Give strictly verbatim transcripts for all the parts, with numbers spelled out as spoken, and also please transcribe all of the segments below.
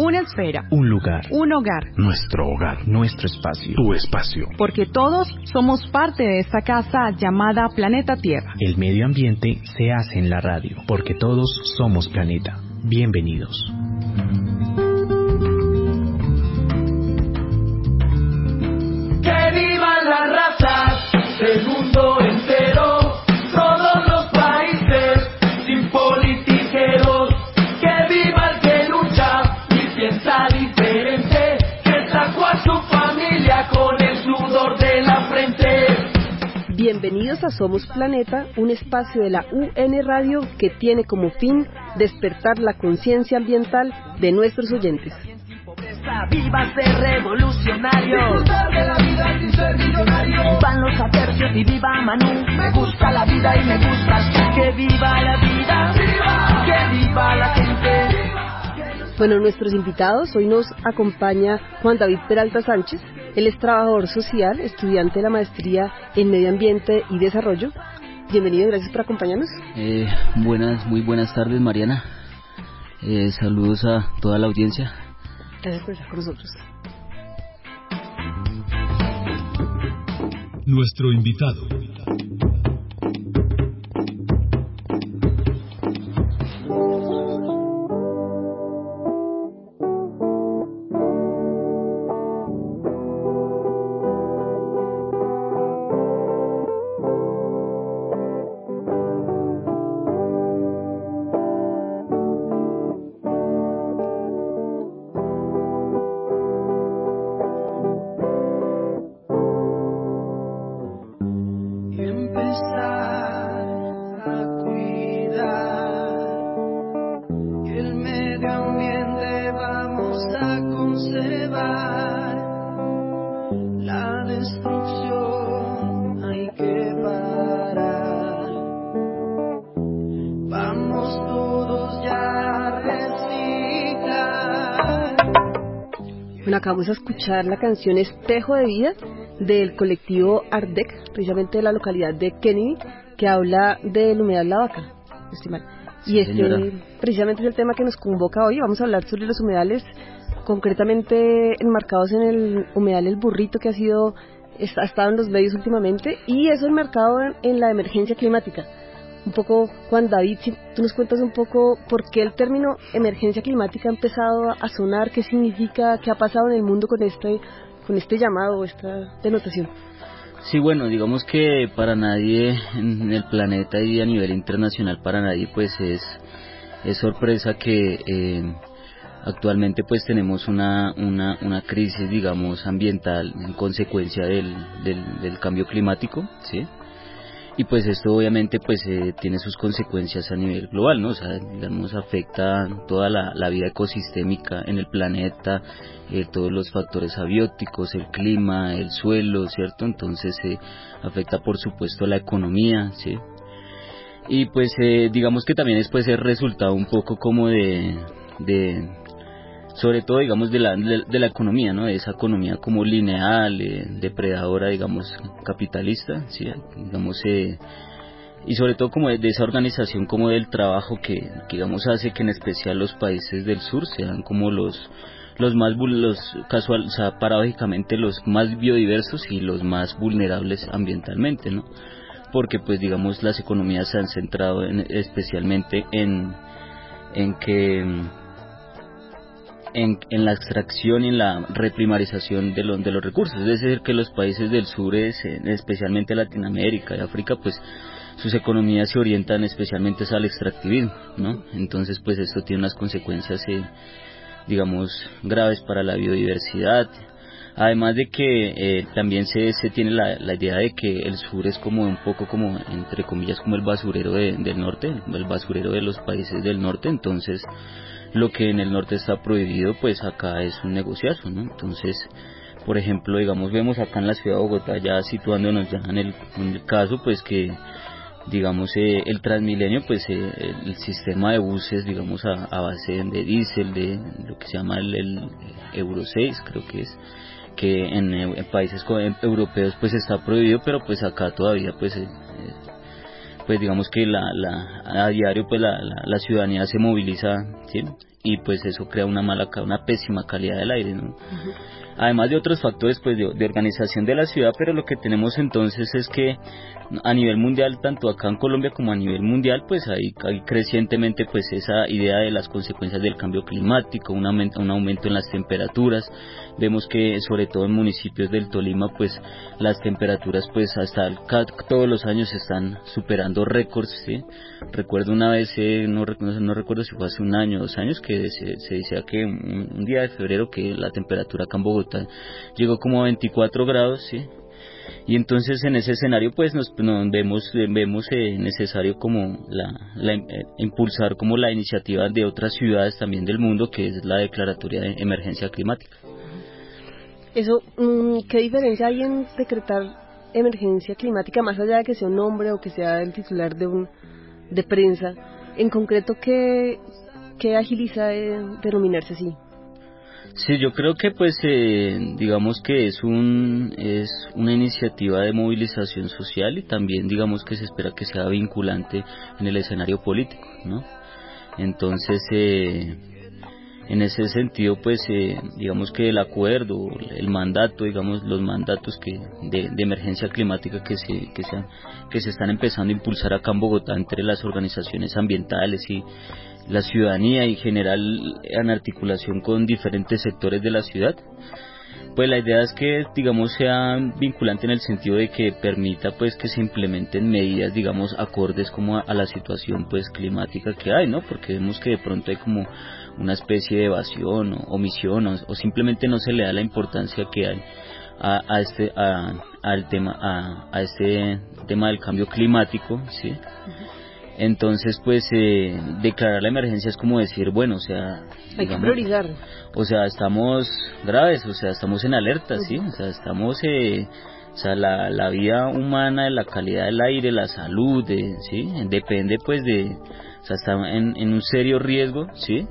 Una esfera. Un lugar. Un hogar. Nuestro hogar. Nuestro espacio. Tu espacio. Porque todos somos parte de esta casa llamada Planeta Tierra. El medio ambiente se hace en la radio. Porque todos somos planeta. Bienvenidos. ¡Que vivan las razas del mundo entero! Todos los países, sin politiqueros. ¡Que viva el que lucha y piensa diferente! ¡Que sacó a su familia con el sudor de la frente! Bienvenidos a Somos Planeta, un espacio de la U N Radio que tiene como fin despertar la conciencia ambiental de nuestros oyentes. Viva ser revolucionario, disfrutar de la vida sin ser millonario. Vivan los atercios y viva Manu. Me gusta la vida y me gustas tú. Que viva la vida, ¡viva! Que viva la gente. Bueno, nuestros invitados, hoy nos acompaña Juan David Peralta Sánchez. Él es trabajador social, estudiante de la maestría en Medio Ambiente y Desarrollo. Bienvenido, gracias por acompañarnos. Eh, buenas, muy buenas tardes, Mariana. Eh, saludos a toda la audiencia. Gracias por estar con nosotros. Nuestro invitado. Acabamos de escuchar la canción Espejo de Vida del colectivo Ardec, precisamente de la localidad de Kennedy, que habla del humedal La Vaca, estimar. Y Sí, este señora. precisamente es el tema que nos convoca hoy. Vamos a hablar sobre los humedales, concretamente enmarcados en el humedal El Burrito, que ha sido ha estado en los medios últimamente, y eso enmarcado en, en la emergencia climática. Un poco, Juan David, si tú nos cuentas un poco por qué el término emergencia climática ha empezado a sonar, qué significa, qué ha pasado en el mundo con este, con este llamado, esta denotación. Sí, bueno, digamos que para nadie en el planeta y a nivel internacional, para nadie pues es, es sorpresa que eh, actualmente pues tenemos una, una, una crisis, digamos, ambiental en consecuencia del, del, del cambio climático, ¿sí? Y pues esto obviamente pues eh, tiene sus consecuencias a nivel global, ¿no? O sea, digamos, afecta toda la, la vida ecosistémica en el planeta, eh, todos los factores abióticos, el clima, el suelo, ¿cierto? Entonces eh, afecta por supuesto la economía, ¿sí? Y pues eh, digamos que también es pues el resultado un poco como de... de sobre todo digamos de la de, de la economía, ¿no? De esa economía como lineal, eh, depredadora, digamos, capitalista, sí, digamos, eh, y sobre todo como de, de esa organización como del trabajo que, que digamos hace que en especial los países del sur sean como los los más los casual, o sea, paradójicamente los más biodiversos y los más vulnerables ambientalmente, ¿no? Porque pues digamos las economías se han centrado en, especialmente en en que En, en la extracción y en la reprimarización de, lo, de los recursos, es decir, que los países del sur, es, especialmente Latinoamérica y África, pues sus economías se orientan especialmente al extractivismo, ¿no? Entonces, pues esto tiene unas consecuencias, eh, digamos, graves para la biodiversidad. Además de que eh, también se, se tiene la, la idea de que el sur es como un poco como, entre comillas, como el basurero de, del norte, el basurero de los países del norte, entonces lo que en el norte está prohibido, pues acá es un negociazo, ¿no? Entonces, por ejemplo, digamos, vemos acá en la ciudad de Bogotá, ya situándonos ya en el, en el caso, pues que, digamos, eh, el Transmilenio, pues eh, el sistema de buses, digamos, a, a base de diésel, de lo que se llama el, el Euro seis, creo que es, que en, en países europeos pues está prohibido, pero pues acá todavía pues eh, pues digamos que la, la a diario pues la, la, la ciudadanía se moviliza, ¿sí? y pues eso crea una mala, una pésima calidad del aire, ¿no? Uh-huh. Además de otros factores pues de, de organización de la ciudad, pero lo que tenemos entonces es que a nivel mundial, tanto acá en Colombia como a nivel mundial, pues hay, hay crecientemente pues esa idea de las consecuencias del cambio climático, un aumento, un aumento en las temperaturas. Vemos que sobre todo en municipios del Tolima pues las temperaturas pues hasta el, todos los años están superando récords, ¿sí? Recuerdo una vez, eh, no, no, no recuerdo si fue hace un año o dos años, que se, se decía que un, un día de febrero que la temperatura acá en Bogotá llegó como a veinticuatro grados, ¿sí? Y entonces en ese escenario pues nos, nos vemos vemos eh, necesario como la, la eh, impulsar como la iniciativa de otras ciudades también del mundo, que es la declaratoria de emergencia climática. Eso, ¿qué diferencia hay en decretar emergencia climática, más allá de que sea un nombre o que sea el titular de un de prensa? En concreto, ¿qué, qué agiliza eh, denominarse así? Sí, yo creo que pues eh, digamos que es un es una iniciativa de movilización social y también digamos que se espera que sea vinculante en el escenario político, ¿no? Entonces eh, en ese sentido pues eh, digamos que el acuerdo, el mandato, digamos los mandatos que de, de emergencia climática que se que se que se están empezando a impulsar acá en Bogotá entre las organizaciones ambientales y la ciudadanía y en general en articulación con diferentes sectores de la ciudad, pues la idea es que digamos sea vinculante en el sentido de que permita pues que se implementen medidas digamos acordes como a, a la situación pues climática que hay, ¿no? Porque vemos que de pronto hay como una especie de evasión o omisión o, o simplemente no se le da la importancia que hay a, a este a, al tema a, a este tema del cambio climático, ¿sí? Uh-huh. Entonces, pues, eh, declarar la emergencia es como decir, bueno, o sea... Hay digamos, que priorizar. O sea, estamos graves, o sea, estamos en alerta, ¿sí? O sea, estamos... Eh, o sea, la, la vida humana, la calidad del aire, la salud, de, ¿sí? Depende, pues, de... O sea, está en, en un serio riesgo, ¿sí?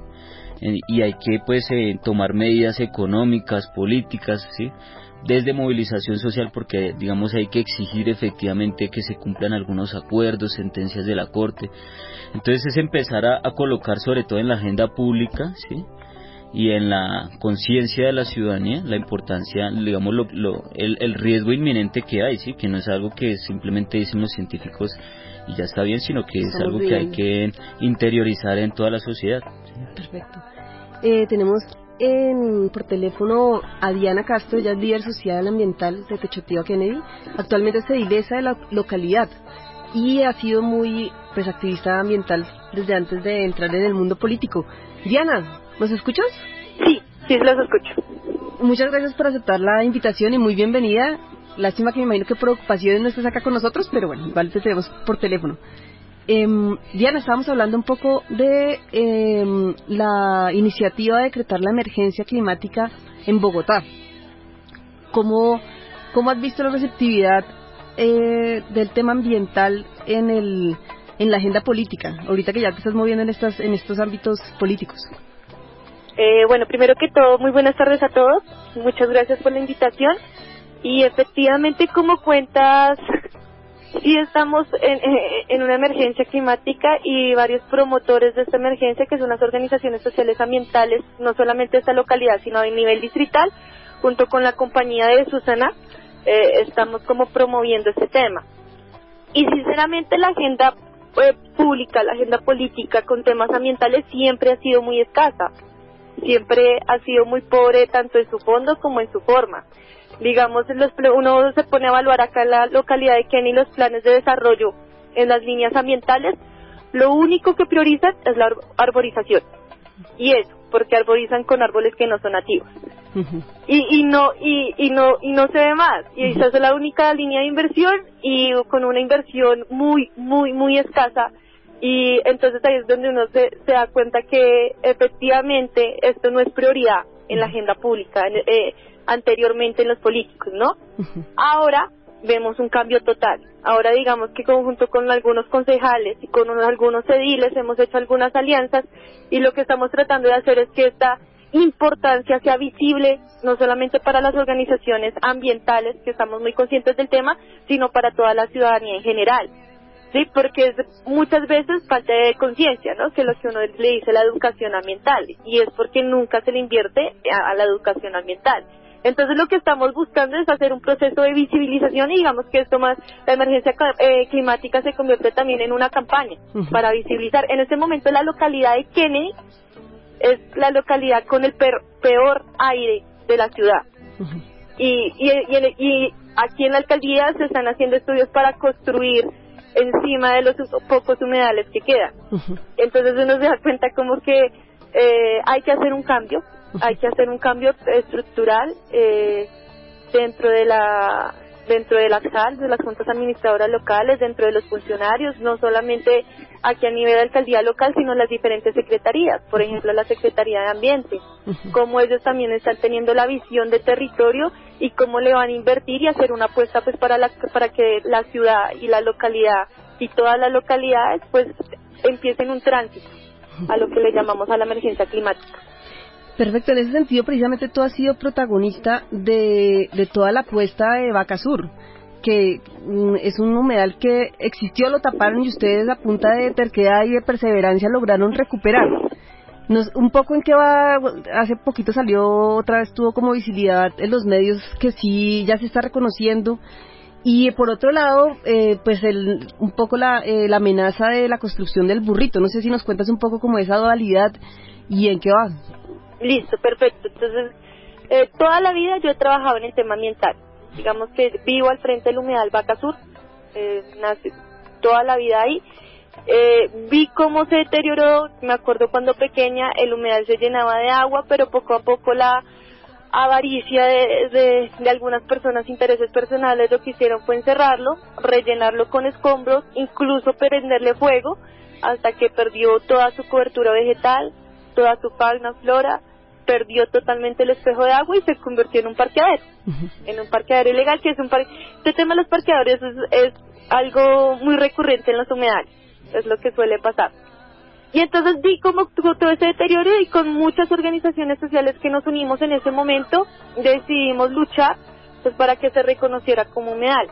Y hay que, pues, eh, tomar medidas económicas, políticas, ¿sí? Desde movilización social, porque digamos hay que exigir efectivamente que se cumplan algunos acuerdos, sentencias de la Corte. Entonces es empezar a, a colocar sobre todo en la agenda pública, ¿sí? Y en la conciencia de la ciudadanía la importancia, digamos, lo, lo, el, el riesgo inminente que hay, ¿sí? Que no es algo que simplemente dicen los científicos y ya está bien, sino que es Estamos algo bien. que hay que interiorizar en toda la sociedad, ¿sí? Perfecto. Eh, tenemos En, por teléfono a Diana Castro, ella es líder social ambiental de Techotío Kennedy, actualmente es edilesa de la localidad y ha sido muy pues activista ambiental desde antes de entrar en el mundo político. Diana, ¿nos escuchas? Sí, sí los escucho. Muchas gracias por aceptar la invitación y muy bienvenida. Lástima que me imagino que por ocupaciones no estés acá con nosotros, pero bueno, igual te tenemos por teléfono. Eh, Diana, estábamos hablando un poco de eh, la iniciativa de decretar la emergencia climática en Bogotá. ¿Cómo, cómo has visto la receptividad eh, del tema ambiental en el en la agenda política, ahorita que ya te estás moviendo en, estas, en estos ámbitos políticos? Eh, bueno, primero que todo, muy buenas tardes a todos. Muchas gracias por la invitación. Y efectivamente, como cuentas... Sí, estamos en, en una emergencia climática y varios promotores de esta emergencia, que son las organizaciones sociales ambientales, no solamente de esta localidad, sino a nivel distrital, junto con la compañía de Susana, eh, estamos como promoviendo este tema. Y sinceramente la agenda eh, pública, la agenda política con temas ambientales siempre ha sido muy escasa, siempre ha sido muy pobre tanto en su fondo como en su forma. Digamos, los, uno se pone a evaluar acá en la localidad de Kennedy los planes de desarrollo en las líneas ambientales, lo único que priorizan es la arborización. Y eso, porque arborizan con árboles que no son nativos. Uh-huh. Y, y no y, y no y no se ve más. Y esa uh-huh. es la única línea de inversión y con una inversión muy, muy, muy escasa. Y entonces ahí es donde uno se, se da cuenta que efectivamente esto no es prioridad en la agenda pública, eh, anteriormente en los políticos, ¿no? Uh-huh. Ahora vemos un cambio total. Ahora digamos que conjunto con algunos concejales y con unos, algunos ediles hemos hecho algunas alianzas y lo que estamos tratando de hacer es que esta importancia sea visible no solamente para las organizaciones ambientales, que estamos muy conscientes del tema, sino para toda la ciudadanía en general. Sí, porque es muchas veces falta de conciencia, ¿no? Que es lo que uno le dice la educación ambiental, y es porque nunca se le invierte a, a la educación ambiental. Entonces lo que estamos buscando es hacer un proceso de visibilización, y digamos que esto más, la emergencia eh, climática se convierte también en una campaña uh-huh. para visibilizar. En este momento la localidad de Kennedy es la localidad con el peor, peor aire de la ciudad. Uh-huh. Y, y, y, y aquí en la alcaldía se están haciendo estudios para construir encima de los pocos humedales que quedan. Uh-huh. Entonces uno se da cuenta como que eh, hay que hacer un cambio, uh-huh. hay que hacer un cambio estructural eh, dentro de la dentro de la C A L, de las juntas administradoras locales, dentro de los funcionarios, no solamente aquí a nivel de alcaldía local, sino las diferentes secretarías, por ejemplo la Secretaría de Ambiente, uh-huh. cómo ellos también están teniendo la visión de territorio y cómo le van a invertir y hacer una apuesta pues para la para que la ciudad y la localidad y todas las localidades pues empiecen un tránsito a lo que le llamamos a la emergencia climática. Perfecto, en ese sentido precisamente tú has sido protagonista de, de toda la apuesta de Vaca Sur, que mm, es un humedal que existió, lo taparon y ustedes a punta de terquedad y de perseverancia lograron recuperarlo. Nos, un poco en qué va, hace poquito salió, otra vez tuvo como visibilidad en los medios que sí, ya se está reconociendo, y por otro lado, eh, pues el, un poco la, eh, la amenaza de la construcción del burrito. No sé si nos cuentas un poco como esa dualidad y en qué va. Listo, perfecto. Entonces, eh, toda la vida yo he trabajado en el tema ambiental. Digamos que vivo al frente del humedal Vaca Sur, eh, nací toda la vida ahí. Eh, vi cómo se deterioró, me acuerdo cuando pequeña el humedal se llenaba de agua, pero poco a poco la avaricia de, de, de algunas personas, intereses personales, lo que hicieron fue encerrarlo, rellenarlo con escombros, incluso prenderle fuego, hasta que perdió toda su cobertura vegetal, toda su fauna, flora, perdió totalmente el espejo de agua y se convirtió en un parqueadero, uh-huh. en un parqueadero ilegal, que es un parque. Este tema de los parqueaderos es, es algo muy recurrente en los humedales, es lo que suele pasar. Y entonces vi cómo tuvo todo ese deterioro, y con muchas organizaciones sociales que nos unimos en ese momento, decidimos luchar pues para que se reconociera como humedal.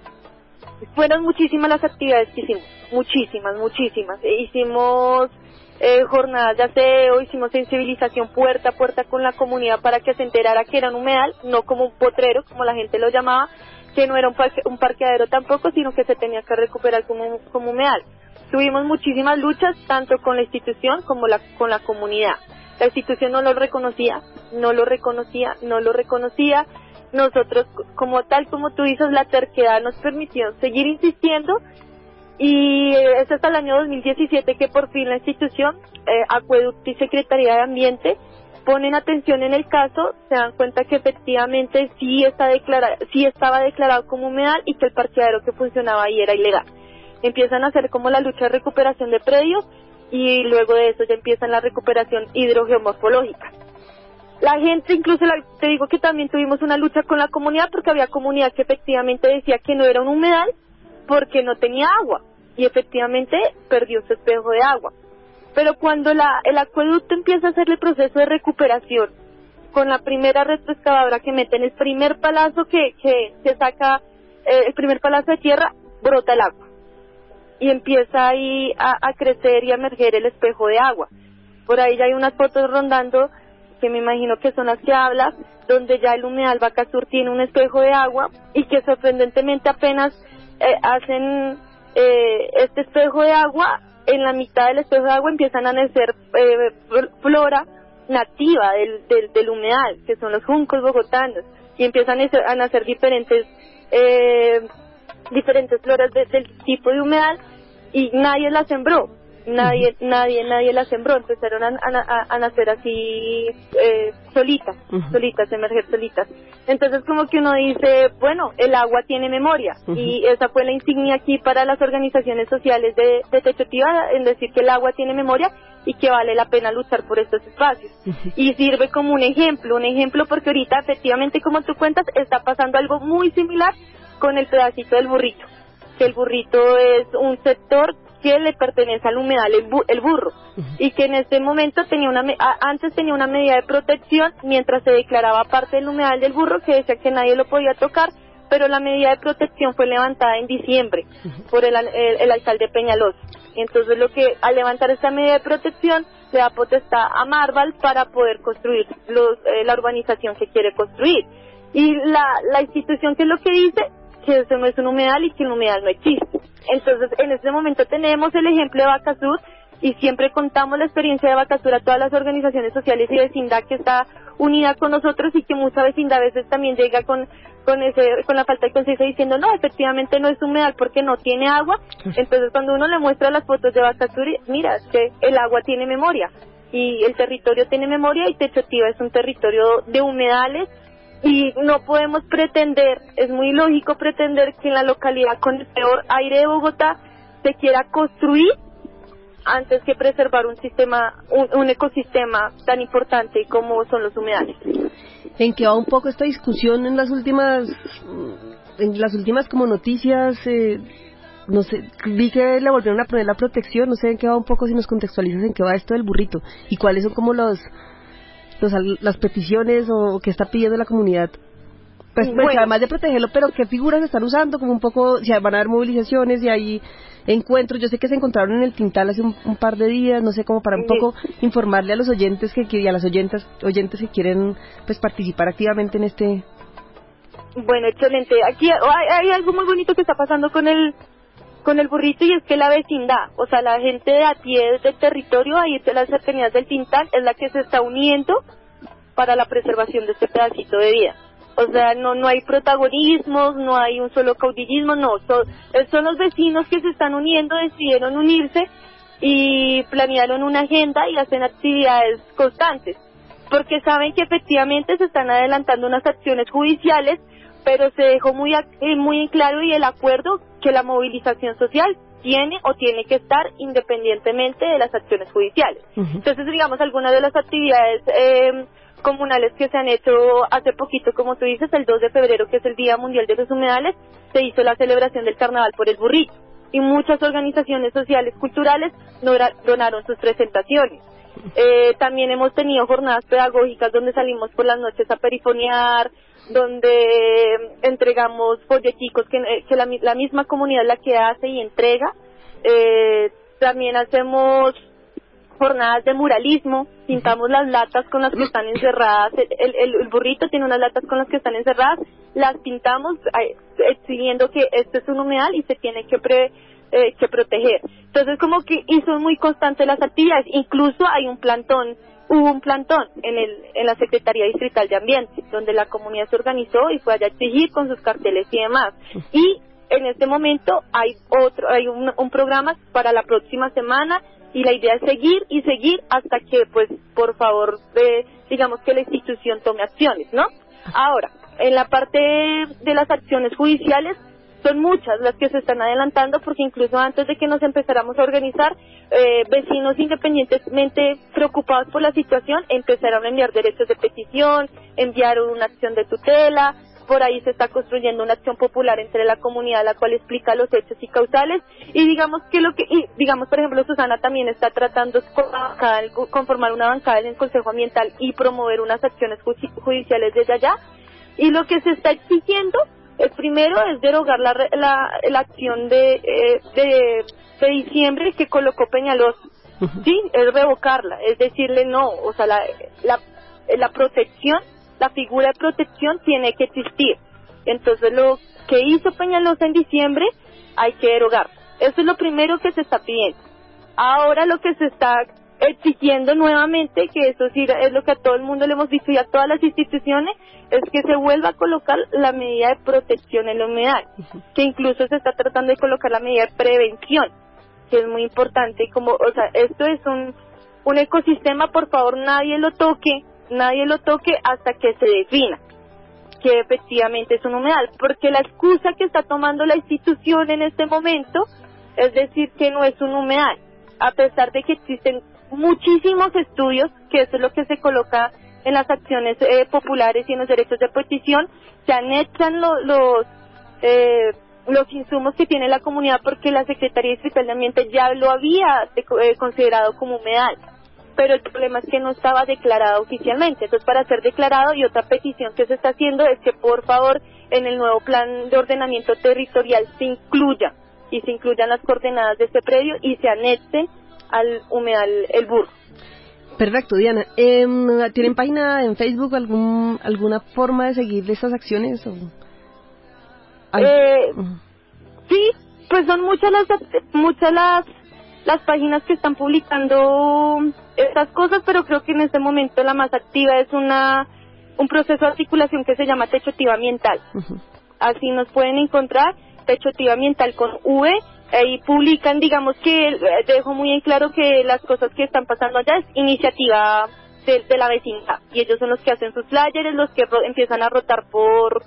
Fueron muchísimas las actividades que hicimos, muchísimas, muchísimas. E hicimos eh, jornadas de aseo, hicimos sensibilización puerta a puerta con la comunidad para que se enterara que era un humedal, no como un potrero, como la gente lo llamaba, que no era un, parque, un parqueadero tampoco, sino que se tenía que recuperar como, como humedal. Tuvimos muchísimas luchas, tanto con la institución como la, con la comunidad. La institución no lo reconocía, no lo reconocía, no lo reconocía. Nosotros, como tal como tú dices, la terquedad nos permitió seguir insistiendo, y es hasta el año dos mil diecisiete que por fin la institución, eh, Acueducto y Secretaría de Ambiente, ponen atención en el caso, se dan cuenta que efectivamente sí, está declara, sí estaba declarado como humedal y que el parqueadero que funcionaba ahí era ilegal. Empiezan a hacer como la lucha de recuperación de predios, y luego de eso ya empiezan la recuperación hidrogeomorfológica. La gente, incluso la, te digo que también tuvimos una lucha con la comunidad, porque había comunidad que efectivamente decía que no era un humedal porque no tenía agua, y efectivamente perdió su espejo de agua. Pero cuando la, el acueducto empieza a hacer el proceso de recuperación, con la primera retroexcavadora que meten, el primer palazo que, que, que saca, eh, el primer palazo de tierra, brota el agua. Y empieza ahí a, a crecer y a emerger el espejo de agua. Por ahí ya hay unas fotos rondando, que me imagino que son las que hablas, donde ya el humedal Vaca Sur tiene un espejo de agua, y que sorprendentemente apenas eh, hacen eh, este espejo de agua, en la mitad del espejo de agua empiezan a nacer eh, flora nativa del, del, del humedal, que son los juncos bogotanos, y empiezan a nacer diferentes eh, diferentes floras de, del tipo de humedal, y nadie las sembró, nadie, uh-huh. nadie, nadie las sembró, empezaron a, a, a nacer así eh, solitas, uh-huh. solitas, emerger solitas. Entonces como que uno dice, bueno, el agua tiene memoria, uh-huh. y esa fue la insignia aquí para las organizaciones sociales de, de Techotiba, en decir que el agua tiene memoria y que vale la pena luchar por estos espacios. Uh-huh. Y sirve como un ejemplo, un ejemplo porque ahorita efectivamente, como tú cuentas, está pasando algo muy similar con el pedacito del burrito, que el burrito es un sector que le pertenece al humedal el, bu- el burro, uh-huh. y que en este momento tenía una me- a- antes tenía una medida de protección mientras se declaraba parte del humedal del burro, que decía que nadie lo podía tocar, pero la medida de protección fue levantada en diciembre por el, el, el alcalde Peñalosa. Y entonces lo que al levantar esta medida de protección le da potestad a Marval para poder construir los, eh, la urbanización que quiere construir. Y la, la institución, que es lo que dice, que eso no es un humedal y que un humedal no existe. Entonces, en este momento tenemos el ejemplo de Bacasur, y siempre contamos la experiencia de Bacasur a todas las organizaciones sociales y vecindad que está unida con nosotros, y que mucha vecindad a veces también llega con con ese con la falta de conciencia diciendo no, efectivamente no es humedal porque no tiene agua. Entonces, cuando uno le muestra las fotos de Bacasur, mira, es que el agua tiene memoria y el territorio tiene memoria, y Techotiva es un territorio de humedales. Y no podemos pretender, es muy lógico pretender que en la localidad con el peor aire de Bogotá se quiera construir antes que preservar un sistema, un, un ecosistema tan importante como son los humedales. ¿En qué va un poco esta discusión en las últimas, en las últimas como noticias? Eh, no sé, vi que le volvieron a poner la protección, no sé en qué va un poco, si nos contextualizas en qué va esto del burrito y cuáles son como los... Los, las peticiones o que está pidiendo la comunidad, pues, pues bueno, además de protegerlo, pero qué figuras están usando, como un poco, si van a haber movilizaciones y hay encuentros. Yo sé que se encontraron en el Tintal hace un, un par de días, no sé, como para un poco informarle a los oyentes que, que y a las oyentas oyentes que quieren pues participar activamente en este. Bueno, excelente. Aquí hay, hay algo muy bonito que está pasando con el con el burrito, y es que la vecindad, o sea, la gente de a pie del territorio, ahí de las cercanías del Tintal, es la que se está uniendo para la preservación de este pedacito de vida. O sea, no no hay protagonismos, no hay un solo caudillismo, no, son, son los vecinos que se están uniendo, decidieron unirse y planearon una agenda y hacen actividades constantes, porque saben que efectivamente se están adelantando unas acciones judiciales, pero se dejó muy muy claro y el acuerdo que la movilización social tiene o tiene que estar independientemente de las acciones judiciales. Uh-huh. Entonces, digamos, algunas de las actividades eh, comunales que se han hecho hace poquito, como tú dices, el dos de febrero, que es el Día Mundial de los Humedales, se hizo la celebración del Carnaval por el burrito, y muchas organizaciones sociales culturales donaron sus presentaciones. Eh, también hemos tenido jornadas pedagógicas donde salimos por las noches a perifonear, donde entregamos folleticos que, que la, la misma comunidad la que hace y entrega. Eh, también hacemos jornadas de muralismo, pintamos las latas con las que están encerradas, el, el, el burrito tiene unas latas con las que están encerradas, las pintamos exhibiendo que esto es un humedal y se tiene que pre, eh, que proteger. Entonces, como que y son muy constantes las actividades, incluso hay un plantón, hubo un plantón en el en la Secretaría Distrital de Ambiente, donde la comunidad se organizó y fue allá a exigir con sus carteles y demás. Y en este momento hay otro, hay un, un programa para la próxima semana, y la idea es seguir y seguir hasta que, pues, por favor, eh, digamos que la institución tome acciones, ¿no? Ahora, en la parte de las acciones judiciales, son muchas las que se están adelantando, porque incluso antes de que nos empezáramos a organizar, eh, vecinos independientemente preocupados por la situación empezaron a enviar derechos de petición, enviaron una acción de tutela. Por ahí se está construyendo una acción popular entre la comunidad, la cual explica los hechos y causales, y digamos que lo que, y digamos por ejemplo Susana también está tratando con la bancada, conformar una bancada en el Consejo Ambiental y promover unas acciones judiciales desde allá, y lo que se está exigiendo es primero es derogar la, la, la acción de, eh, de, de diciembre que colocó Peñalosa, sí, es revocarla, es decirle no, o sea la, la, la protección, la figura de protección tiene que existir. Entonces lo que hizo Peñalosa en diciembre hay que derogar. Eso es lo primero que se está pidiendo. Ahora lo que se está exigiendo nuevamente, que eso sí es lo que a todo el mundo le hemos dicho y a todas las instituciones, es que se vuelva a colocar la medida de protección en la humedal, que incluso se está tratando de colocar la medida de prevención, que es muy importante. Como, o sea, esto es un, un ecosistema, por favor nadie lo toque, nadie lo toque hasta que se defina que efectivamente es un humedal, porque la excusa que está tomando la institución en este momento es decir que no es un humedal, a pesar de que existen muchísimos estudios, que eso es lo que se coloca en las acciones eh, populares y en los derechos de petición, se anexan lo, los eh, los insumos que tiene la comunidad, porque la Secretaría Distrital de Ambiente ya lo había eh, considerado como humedal, pero el problema es que no estaba declarado oficialmente. Entonces, para ser declarado, y otra petición que se está haciendo es que por favor en el nuevo plan de ordenamiento territorial se incluya y se incluyan las coordenadas de este predio y se anexe al humedal El Burro. Perfecto, Diana. Eh, ¿Tienen página en Facebook, algún alguna forma de seguir estas acciones? O... Eh, sí, pues son muchas las muchas las las páginas que están publicando estas cosas, pero creo que en este momento la más activa es una un proceso de articulación que se llama Techotiva Ambiental. Uh-huh. Así nos pueden encontrar, Techotiva Ambiental con V. Ahí publican, digamos que dejo muy en claro que las cosas que están pasando allá es iniciativa de, de la vecindad, y ellos son los que hacen sus flyers, los que ro- empiezan a rotar por,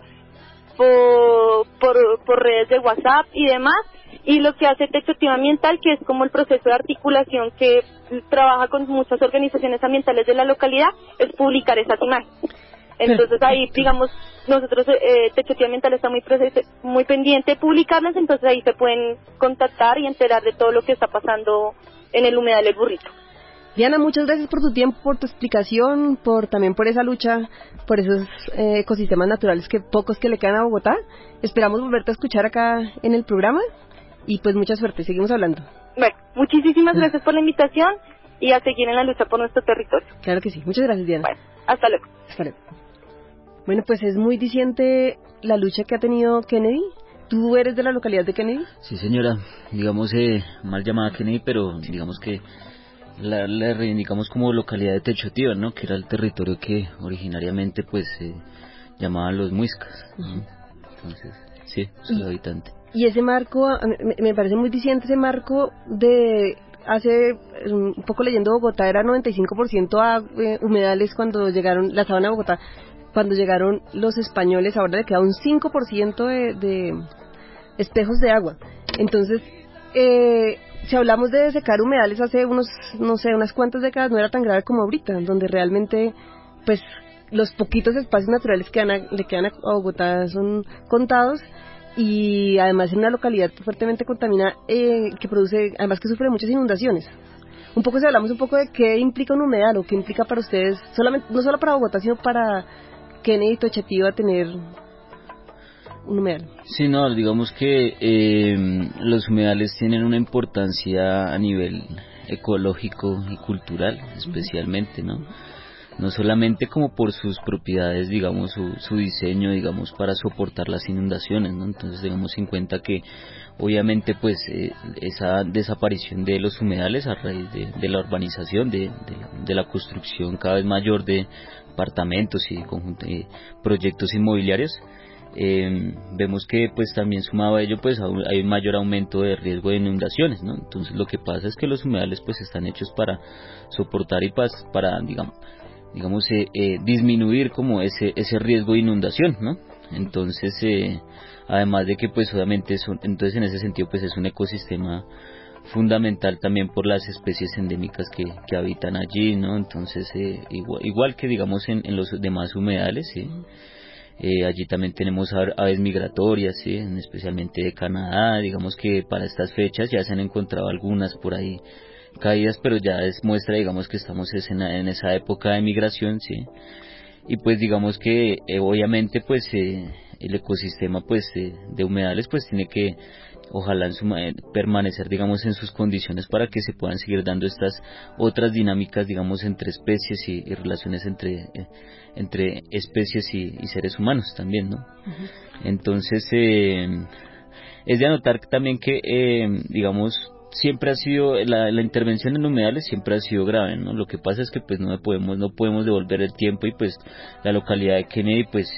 por por por redes de WhatsApp y demás, y lo que hace Techotiva Ambiental, que es como el proceso de articulación que trabaja con muchas organizaciones ambientales de la localidad, es publicar esas imágenes. Entonces ahí, digamos, nosotros, eh, Techotiva Ambiental está muy presente, muy pendiente de publicarlas, entonces ahí se pueden contactar y enterar de todo lo que está pasando en el humedal El Burrito. Diana, muchas gracias por tu tiempo, por tu explicación, por también por esa lucha, por esos eh, ecosistemas naturales que pocos que le quedan a Bogotá. Esperamos volverte a escuchar acá en el programa y pues mucha suerte, seguimos hablando. Bueno, muchísimas gracias por la invitación y a seguir en la lucha por nuestro territorio. Claro que sí, muchas gracias, Diana. Bueno, hasta luego. Hasta luego. Bueno, pues es muy diciente la lucha que ha tenido Kennedy. ¿Tú eres de la localidad de Kennedy? Sí, señora. Digamos, eh, mal llamada Kennedy, pero digamos que la, la reivindicamos como localidad de Techotiva, ¿no? Que era el territorio que originariamente, pues, eh, llamaban los muiscas, ¿no? Uh-huh. Entonces, sí, soy habitante. Y ese marco, me, me parece muy diciente ese marco de... Hace un poco leyendo Bogotá, era noventa y cinco por ciento a, eh, humedales cuando llegaron, la sabana de Bogotá, cuando llegaron los españoles, ahora le queda un cinco por ciento de, de espejos de agua. Entonces, eh, si hablamos de secar humedales hace unos, no sé, unas cuantas décadas, no era tan grave como ahorita, donde realmente, pues, los poquitos espacios naturales que a, le quedan a Bogotá son contados, y además en una localidad fuertemente contaminada, eh, que produce, además que sufre muchas inundaciones. Un poco si hablamos un poco de qué implica un humedal, o qué implica para ustedes, solamente no solo para Bogotá, sino para Kennedy y Techotiva tener un humedal. Sí, no, digamos que eh, los humedales tienen una importancia a nivel ecológico y cultural, especialmente, ¿no? No solamente como por sus propiedades, digamos, su, su diseño, digamos, para soportar las inundaciones, ¿no? Entonces, tengamos en cuenta que, obviamente, pues, eh, esa desaparición de los humedales a raíz de, de la urbanización, de, de, de la construcción cada vez mayor de apartamentos y conjunto, eh, proyectos inmobiliarios, eh, vemos que, pues, también sumado a ello, pues, hay un mayor aumento de riesgo de inundaciones, ¿no? Entonces, lo que pasa es que los humedales, pues, están hechos para soportar y para, para digamos, digamos eh, eh, disminuir como ese ese riesgo de inundación, ¿no? Entonces eh, además de que pues obviamente es un, entonces en ese sentido pues es un ecosistema fundamental también por las especies endémicas que, que habitan allí, ¿no? Entonces eh, igual, igual que digamos en, en los demás humedales, ¿sí? Eh, allí también tenemos aves migratorias, ¿sí? Especialmente de Canadá. Digamos que para estas fechas ya se han encontrado algunas por ahí caídas, pero ya es muestra, digamos, que estamos en, en esa época de migración, sí, y pues digamos que eh, obviamente pues eh, el ecosistema pues eh, de humedales pues tiene que ojalá en su, eh, permanecer, digamos, en sus condiciones para que se puedan seguir dando estas otras dinámicas, digamos, entre especies y, y relaciones entre eh, entre especies y, y seres humanos también, ¿no? Uh-huh. Entonces eh, es de anotar también que eh, digamos siempre ha sido la, la intervención en humedales siempre ha sido grave, ¿no? Lo que pasa es que pues no podemos no podemos devolver el tiempo y pues la localidad de Kennedy pues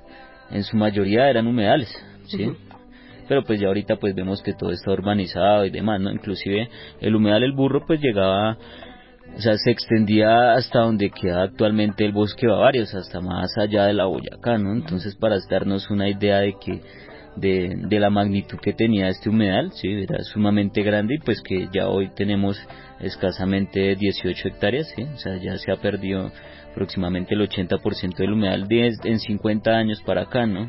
en su mayoría eran humedales, ¿sí? Uh-huh. Pero pues ya ahorita pues vemos que todo está urbanizado y demás, ¿no? Inclusive el humedal El Burro pues llegaba, o sea, se extendía hasta donde queda actualmente el bosque Bavaria, o sea, hasta más allá de la Boyacá, ¿no? Entonces, para darnos una idea de que de, de la magnitud que tenía este humedal, sí, era sumamente grande y pues que ya hoy tenemos escasamente dieciocho hectáreas, sí, o sea, ya se ha perdido aproximadamente el ochenta por ciento del humedal de, en cincuenta años para acá, ¿no?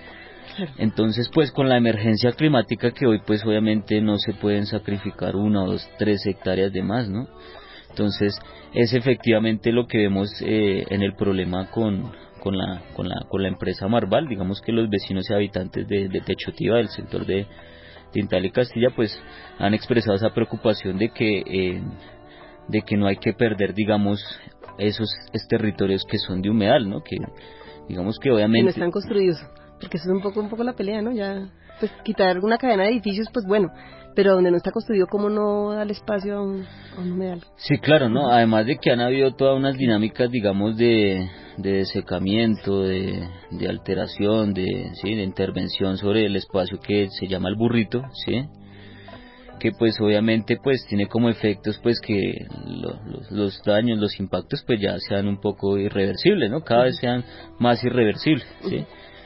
Entonces, pues con la emergencia climática que hoy, pues obviamente no se pueden sacrificar una o dos, tres hectáreas de más, ¿no? Entonces, es efectivamente lo que vemos eh, en el problema con, con la con la con la empresa Marval. Digamos que los vecinos y habitantes de, de Techotiva, del sector de Tintal y Castilla, pues han expresado esa preocupación de que eh, de que no hay que perder, digamos, esos, esos territorios que son de humedal, ¿no? Que digamos que obviamente que no están construidos, porque eso es un poco un poco la pelea, ¿no? Ya pues quitar una cadena de edificios, pues bueno, pero donde no está construido, ¿cómo no darle espacio a un, a un humedal? Sí, claro, ¿no? Además de que han habido todas unas dinámicas, digamos, de, de desecamiento, de, de alteración, de, ¿sí? de intervención sobre el espacio que se llama el Burrito, ¿sí? Que pues obviamente pues tiene como efectos pues que lo, los, los daños, los impactos pues ya sean un poco irreversibles, ¿no? Cada vez sean más irreversibles, ¿sí?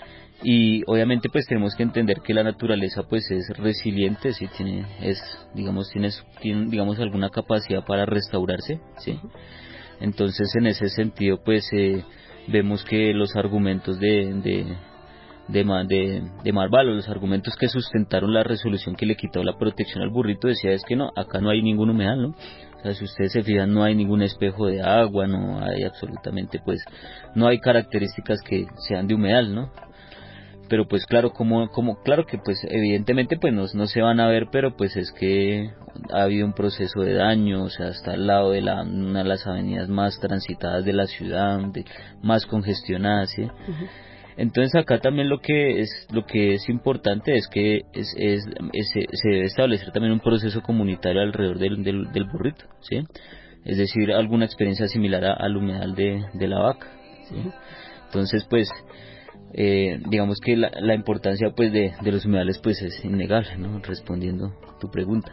Y obviamente pues tenemos que entender que la naturaleza pues es resiliente, sí, tiene, es, digamos, tiene, tiene digamos alguna capacidad para restaurarse, ¿sí? Entonces en ese sentido pues eh, vemos que los argumentos de, de de, de, de Marval, los argumentos que sustentaron la resolución que le quitó la protección al Burrito, decía es que no, acá no hay ningún humedal, ¿no? O sea, si ustedes se fijan, no hay ningún espejo de agua, no hay absolutamente, pues, no hay características que sean de humedal, ¿no? Pero pues claro, como, como, claro que pues evidentemente pues no, no se van a ver, pero pues es que ha habido un proceso de daño, o sea, está al lado de la, una de las avenidas más transitadas de la ciudad, de, más congestionadas, ¿sí? Uh-huh. Entonces acá también lo que es lo que es importante es que es, es, es, se debe establecer también un proceso comunitario alrededor del, del, del Burrito, ¿sí? Es decir, alguna experiencia similar a, al humedal de, de la Vaca, ¿sí? Entonces pues eh, digamos que la, la importancia pues de, de los humedales pues es innegable, ¿no? Respondiendo tu pregunta.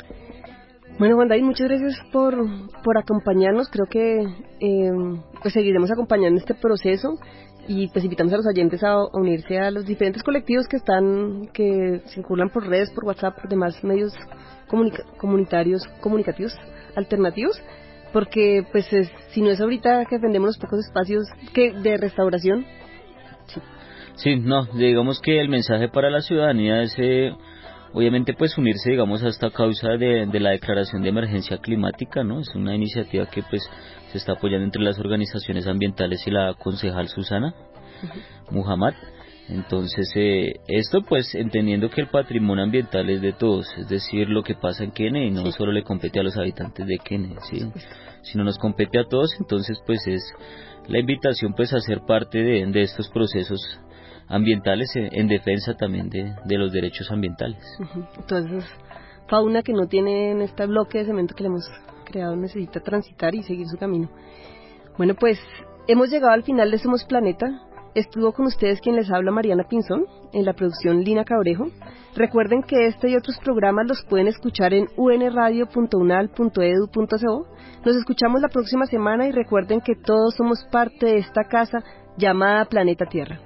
Bueno, Juan David, muchas gracias por, por acompañarnos. Creo que eh, pues seguiremos acompañando este proceso y pues invitamos a los oyentes a, a unirse a los diferentes colectivos que están, que circulan por redes, por WhatsApp, por demás medios comunica- comunitarios, comunicativos, alternativos, porque pues es, si no es ahorita que defendemos los pocos espacios que de restauración. Sí, sí, no, digamos que el mensaje para la ciudadanía es eh, obviamente pues unirse, digamos, a esta causa de, de la declaración de emergencia climática, ¿no? Es una iniciativa que pues se está apoyando entre las organizaciones ambientales y la concejal Susana uh-huh. Muhammad. Entonces eh, esto pues entendiendo que el patrimonio ambiental es de todos, es decir, lo que pasa en Kennedy no sí. solo le compete a los habitantes de Kennedy, ¿sí? Sí. Sino nos compete a todos. Entonces pues es la invitación pues a ser parte de, de estos procesos ambientales en defensa también de, de los derechos ambientales. Uh-huh. Entonces, fauna que no tiene en este bloque de cemento que le hemos creado necesita transitar y seguir su camino. Bueno, pues hemos llegado al final de Somos Planeta. Estuvo con ustedes quien les habla, Mariana Pinzón, en la producción Lina Cabrejo. Recuerden que este y otros programas los pueden escuchar en u n radio punto unal punto e d u punto co. Nos escuchamos la próxima semana y recuerden que todos somos parte de esta casa llamada Planeta Tierra.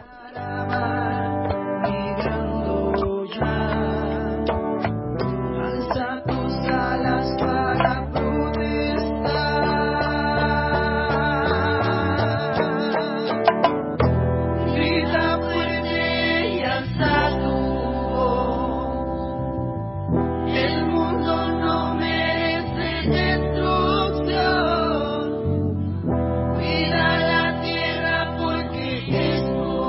Migrando ya, alza tus alas para protestar, grita fuerte y alza tu voz, el mundo no merece destrucción, cuida la tierra porque es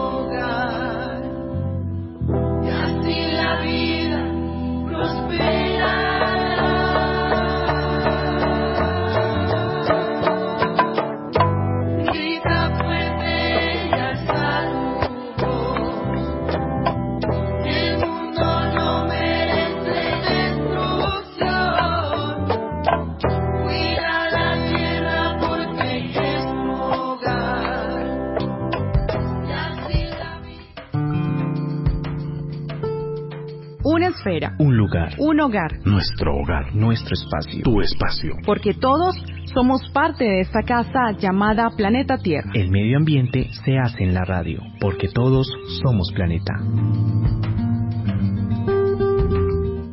Una esfera. Un lugar. Un hogar. Nuestro hogar. Nuestro espacio. Tu espacio. Porque todos somos parte de esta casa llamada Planeta Tierra. El medio ambiente se hace en la radio. Porque todos somos planeta.